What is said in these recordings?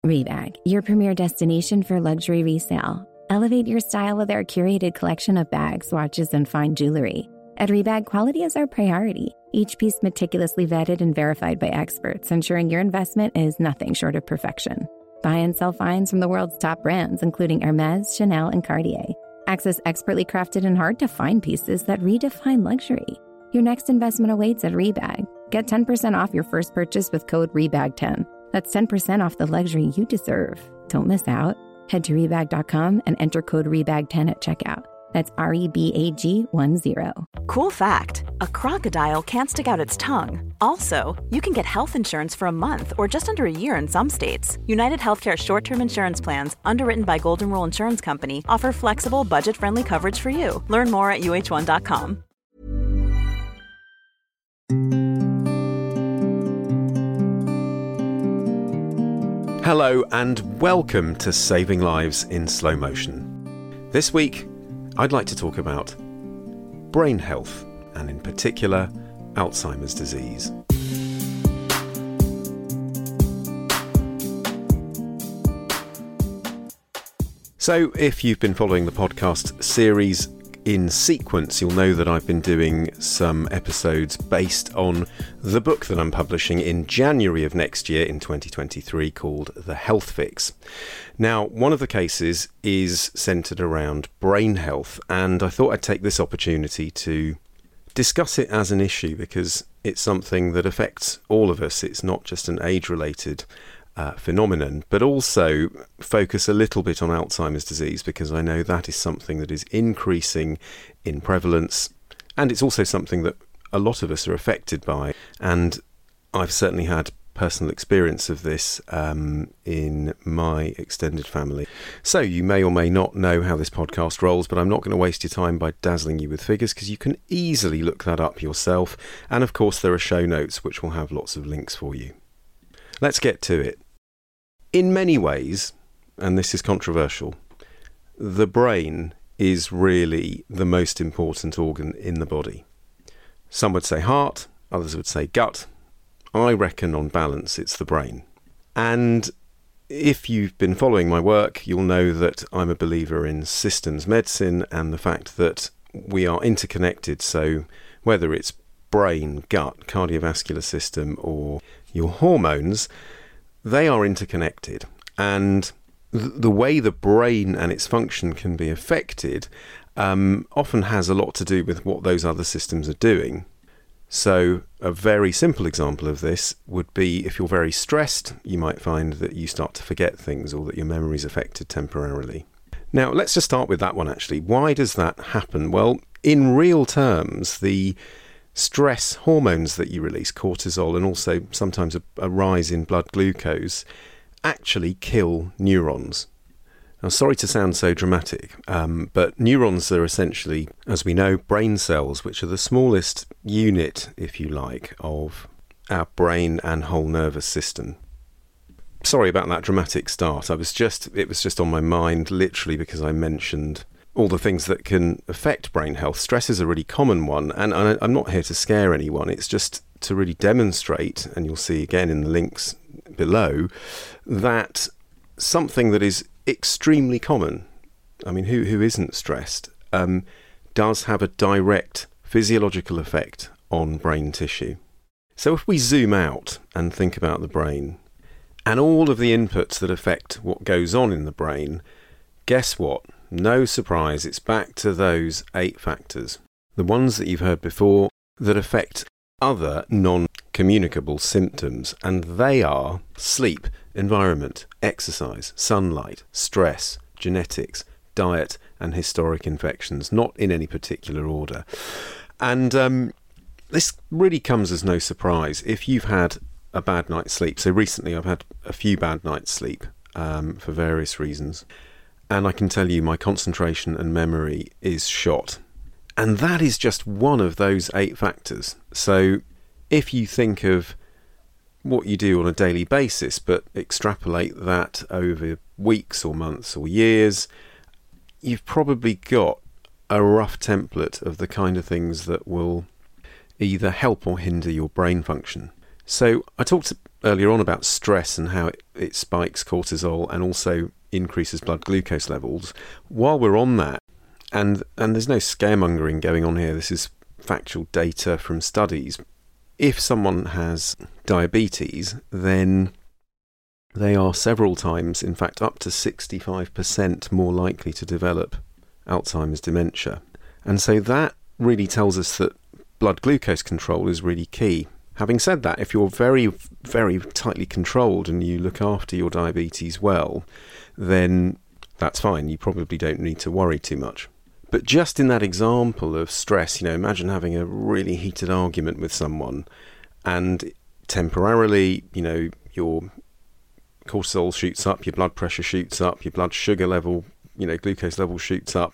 Rebag, your premier destination for luxury resale. Elevate your style with our curated collection of bags, watches, and fine jewelry. At Rebag, quality is our priority. Each piece meticulously vetted and verified by experts, ensuring your investment is nothing short of perfection. Buy and sell finds from the world's top brands, including Hermès, Chanel, and Cartier. Access expertly crafted and hard-to-find pieces that redefine luxury. Your next investment awaits at Rebag. Get 10% off your first purchase with code REBAG10. That's 10% off the luxury you deserve. Don't miss out. Head to Rebag.com and enter code REBAG10 at checkout. That's REBAG10. Cool fact, a crocodile can't stick out its tongue. Also, you can get health insurance for a month or just under a year in some states. United Healthcare short-term insurance plans, underwritten by Golden Rule Insurance Company, offer flexible, budget-friendly coverage for you. Learn more at UH1.com. Hello and welcome to Saving Lives in Slow Motion. This week, I'd like to talk about brain health, and in particular, Alzheimer's disease. So, if you've been following the podcast series in sequence, you'll know that I've been doing some episodes based on the book that I'm publishing in January of next year in 2023 called The Health Fix. Now, one of the cases is centred around brain health, and I thought I'd take this opportunity to discuss it as an issue because it's something that affects all of us. It's not just an age-related phenomenon, but also focus a little bit on Alzheimer's disease because I know that is something that is increasing in prevalence, and it's also something that a lot of us are affected by, and I've certainly had personal experience of this in my extended family. So you may or may not know how this podcast rolls, but I'm not going to waste your time by dazzling you with figures because you can easily look that up yourself, and of course there are show notes which will have lots of links for you. Let's get to it. In many ways, and this is controversial, the brain is really the most important organ in the body. Some would say heart, others would say gut. I reckon on balance it's the brain. And if you've been following my work, you'll know that I'm a believer in systems medicine and the fact that we are interconnected. So whether it's brain, gut, cardiovascular system or your hormones, they are interconnected, and the way the brain and its function can be affected often has a lot to do with what those other systems are doing. So a very simple example of this would be if you're very stressed, you might find that you start to forget things or that your memory is affected temporarily. Now, let's just start with that one actually. Why does that happen? Well, in real terms, the stress hormones that you release, cortisol, and also sometimes a rise in blood glucose, actually kill neurons. Now, sorry to sound so dramatic, but neurons are essentially, as we know, brain cells, which are the smallest unit, if you like, of our brain and whole nervous system. Sorry about that dramatic start. It was just on my mind, literally, because I mentioned all the things that can affect brain health. Stress is a really common one, and I'm not here to scare anyone. It's just to really demonstrate, and you'll see again in the links below, that something that is extremely common, I mean, who isn't stressed, does have a direct physiological effect on brain tissue. So if we zoom out and think about the brain, and all of the inputs that affect what goes on in the brain, guess what? No surprise, it's back to those 8 factors. The ones that you've heard before that affect other non-communicable symptoms, and they are sleep, environment, exercise, sunlight, stress, genetics, diet, and historic infections, not in any particular order. And this really comes as no surprise. If you've had a bad night's sleep, so recently I've had a few bad nights' sleep for various reasons, and I can tell you my concentration and memory is shot. And that is just one of those 8 factors. So if you think of what you do on a daily basis, but extrapolate that over weeks or months or years, you've probably got a rough template of the kind of things that will either help or hinder your brain function. So I talked earlier on about stress and how it spikes cortisol and also increases blood glucose levels. While we're on that, and there's no scaremongering going on here, this is factual data from studies. If someone has diabetes, then they are several times, in fact up to 65% more likely to develop Alzheimer's dementia. And so that really tells us that blood glucose control is really key. Having said that, if you're very, very tightly controlled and you look after your diabetes well, then that's fine. You probably don't need to worry too much. But just in that example of stress, imagine having a really heated argument with someone and temporarily, your cortisol shoots up, your blood pressure shoots up, your blood sugar level, glucose level shoots up.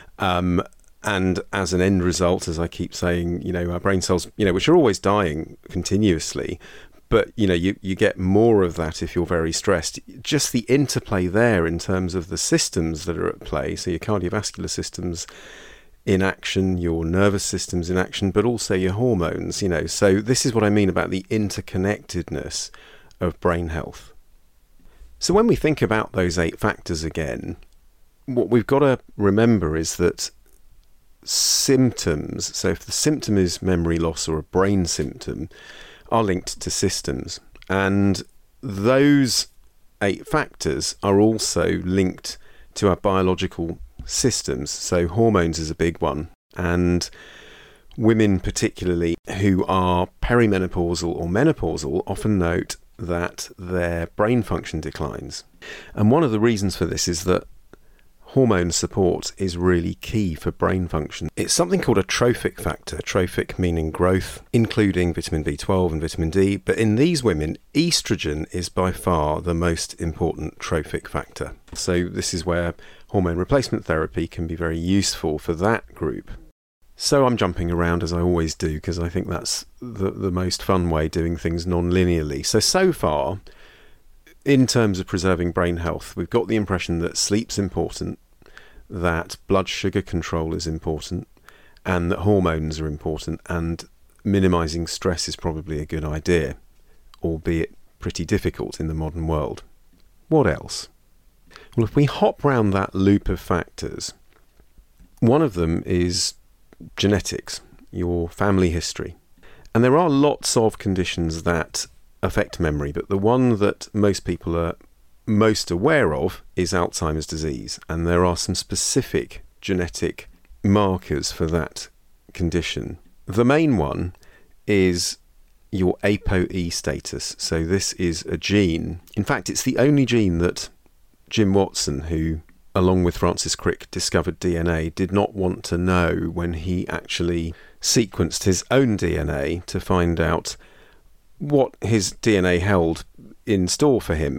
And as an end result, as I keep saying, our brain cells, which are always dying continuously, but, you get more of that if you're very stressed. Just the interplay there in terms of the systems that are at play, so your cardiovascular systems in action, your nervous systems in action, but also your hormones, So this is what I mean about the interconnectedness of brain health. So when we think about those 8 factors again, what we've got to remember is that symptoms, so if the symptom is memory loss or a brain symptom, are linked to systems. And those 8 factors are also linked to our biological systems. So hormones is a big one. And women particularly who are perimenopausal or menopausal often note that their brain function declines. And one of the reasons for this is that hormone support is really key for brain function. It's something called a trophic factor, trophic meaning growth, including vitamin B12 and vitamin D. But in these women, estrogen is by far the most important trophic factor. So this is where hormone replacement therapy can be very useful for that group. So I'm jumping around as I always do because I think that's the most fun way doing things non-linearly. So far, in terms of preserving brain health, we've got the impression that sleep's important, that blood sugar control is important, and that hormones are important, and minimising stress is probably a good idea, albeit pretty difficult in the modern world. What else? Well, if we hop round that loop of factors, one of them is genetics, your family history. And there are lots of conditions that affect memory, but the one that most people are most aware of is Alzheimer's disease, and there are some specific genetic markers for that condition. The main one is your ApoE status. So this is a gene. In fact, it's the only gene that Jim Watson, who along with Francis Crick discovered DNA, did not want to know when he actually sequenced his own DNA to find out what his DNA held in store for him.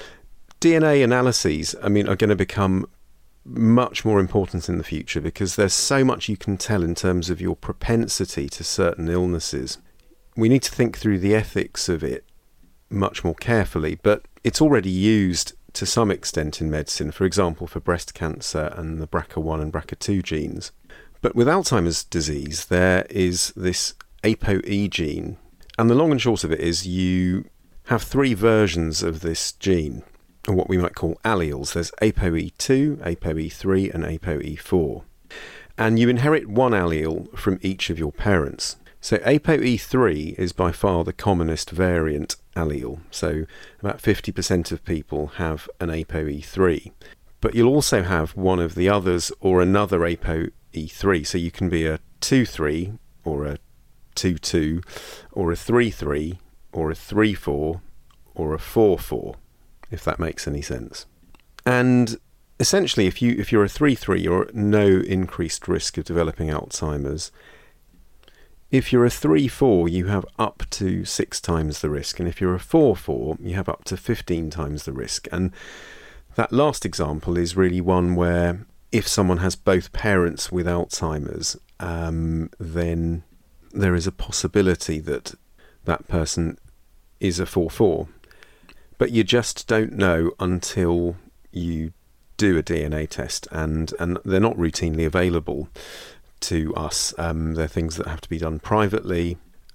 DNA analyses, are going to become much more important in the future because there's so much you can tell in terms of your propensity to certain illnesses. We need to think through the ethics of it much more carefully, but it's already used to some extent in medicine, for example, for breast cancer and the BRCA1 and BRCA2 genes. But with Alzheimer's disease, there is this ApoE gene. And the long and short of it is you have 3 versions of this gene, or what we might call alleles. There's ApoE2, ApoE3, and ApoE4. And you inherit one allele from each of your parents. So ApoE3 is by far the commonest variant allele. So about 50% of people have an ApoE3. But you'll also have one of the others or another ApoE3. So you can be a 2-3 or a 2-2 or a 3-3 or a 3-4 or a 4-4, if that makes any sense. And essentially, if you're a 3-3, you're at no increased risk of developing Alzheimer's. If you're a 3-4, you have up to 6 times the risk. And if you're a 4-4, you have up to 15 times the risk. And that last example is really one where if someone has both parents with Alzheimer's, then there is a possibility that that person is a 4-4. But you just don't know until you do a DNA test, and they're not routinely available to us. They're things that have to be done privately,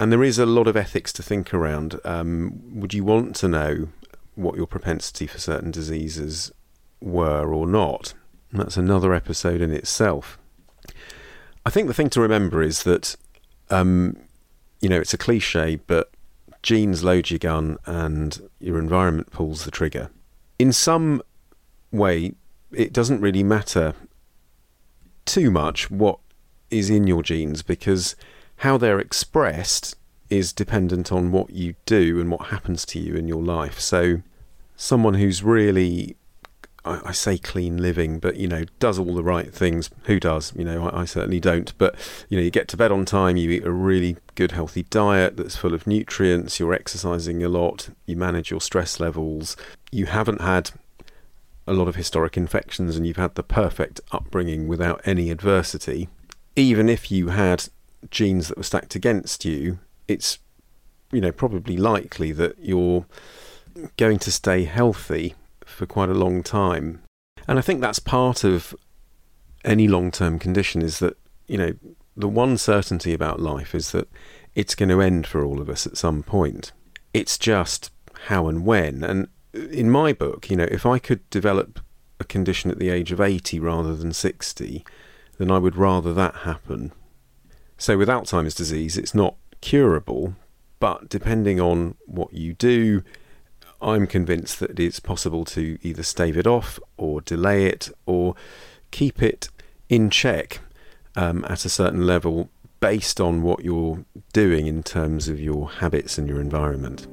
And there is a lot of ethics to think around. Would you want to know what your propensity for certain diseases were or not? And that's another episode in itself. I think the thing to remember is that, it's a cliche, but genes load your gun and your environment pulls the trigger. In some way, it doesn't really matter too much what is in your genes, because how they're expressed is dependent on what you do and what happens to you in your life. So someone who's really, I say clean living, but, does all the right things. Who does? I certainly don't. But, you get to bed on time, you eat a really good healthy diet that's full of nutrients, you're exercising a lot, you manage your stress levels, you haven't had a lot of historic infections, and you've had the perfect upbringing without any adversity. Even if you had genes that were stacked against you, it's, probably likely that you're going to stay healthy for quite a long time. And I think that's part of any long-term condition, is that, the one certainty about life is that it's going to end for all of us at some point. It's just how and when. And in my book, if I could develop a condition at the age of 80 rather than 60, then I would rather that happen. So with Alzheimer's disease, it's not curable, but depending on what you do, I'm convinced that it's possible to either stave it off or delay it or keep it in check at a certain level based on what you're doing in terms of your habits and your environment.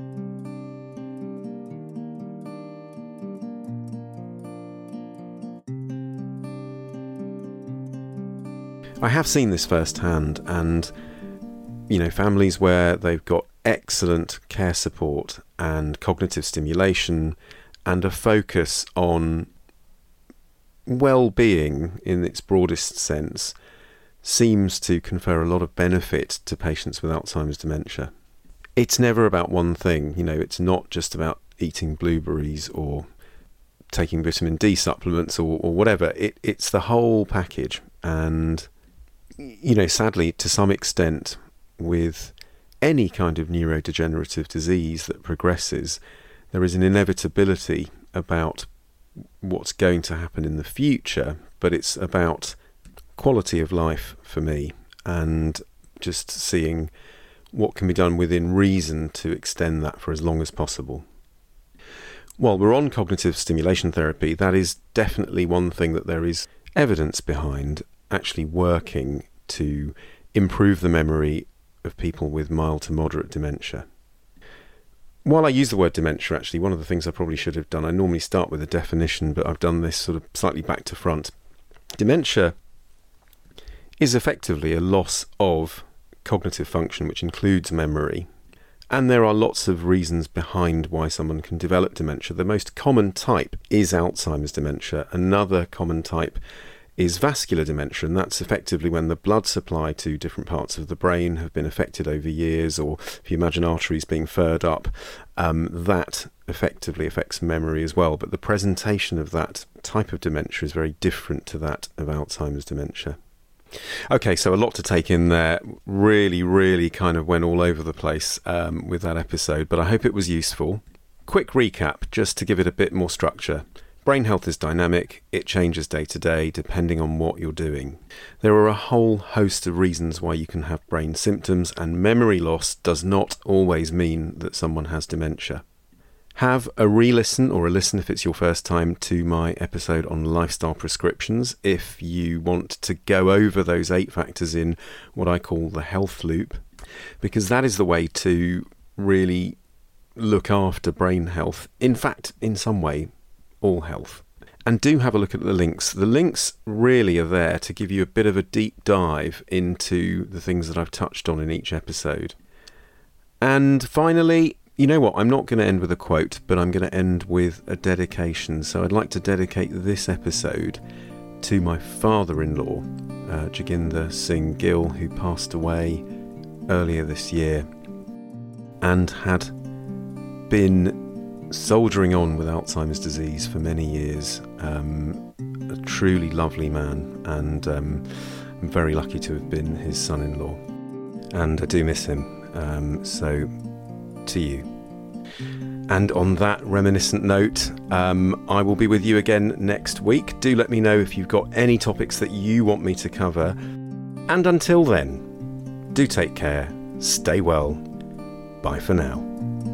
I have seen this firsthand, and families where they've got excellent care support and cognitive stimulation and a focus on well-being in its broadest sense seems to confer a lot of benefit to patients with Alzheimer's dementia. It's never about one thing, it's not just about eating blueberries or taking vitamin D supplements or whatever. It's the whole package. And sadly, to some extent, with any kind of neurodegenerative disease that progresses, there is an inevitability about what's going to happen in the future, but it's about quality of life for me and just seeing what can be done within reason to extend that for as long as possible. While we're on cognitive stimulation therapy, that is definitely one thing that there is evidence behind actually working to improve the memory of people with mild to moderate dementia. While I use the word dementia, actually, one of the things I probably should have done, I normally start with a definition, but I've done this sort of slightly back to front. Dementia is effectively a loss of cognitive function, which includes memory. And there are lots of reasons behind why someone can develop dementia. The most common type is Alzheimer's dementia. Another common type is vascular dementia, and that's effectively when the blood supply to different parts of the brain have been affected over years, or if you imagine arteries being furred up, that effectively affects memory as well. But the presentation of that type of dementia is very different to that of Alzheimer's dementia. Okay, so a lot to take in there. Really kind of went all over the place with that episode, but I hope it was useful. Quick recap, just to give it a bit more structure. Brain health is dynamic. It changes day to day depending on what you're doing. There are a whole host of reasons why you can have brain symptoms, and memory loss does not always mean that someone has dementia. Have a re-listen or a listen if it's your first time to my episode on lifestyle prescriptions if you want to go over those 8 factors in what I call the health loop, because that is the way to really look after brain health. In fact, in some way, all health. And do have a look at the links. The links really are there to give you a bit of a deep dive into the things that I've touched on in each episode. And finally, you know what, I'm not going to end with a quote, but I'm going to end with a dedication. So I'd like to dedicate this episode to my father-in-law, Joginder Singh Gill, who passed away earlier this year and had been soldiering on with Alzheimer's disease for many years. A truly lovely man, and I'm very lucky to have been his son-in-law. And I do miss him. So, to you. And on that reminiscent note, I will be with you again next week. Do let me know if you've got any topics that you want me to cover. And until then, do take care, stay well. Bye for now.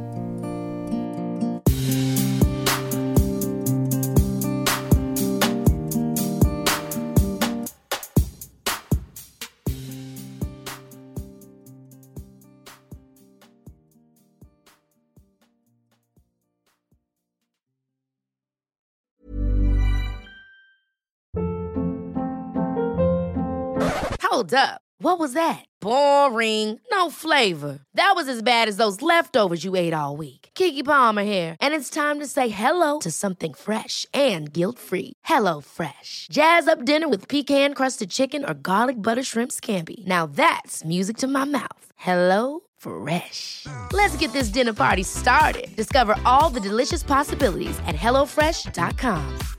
Hold up. What was that? Boring. No flavor. That was as bad as those leftovers you ate all week. Keke Palmer here, and it's time to say hello to something fresh and guilt-free. Hello Fresh. Jazz up dinner with pecan-crusted chicken or garlic butter shrimp scampi. Now that's music to my mouth. Hello Fresh. Let's get this dinner party started. Discover all the delicious possibilities at HelloFresh.com.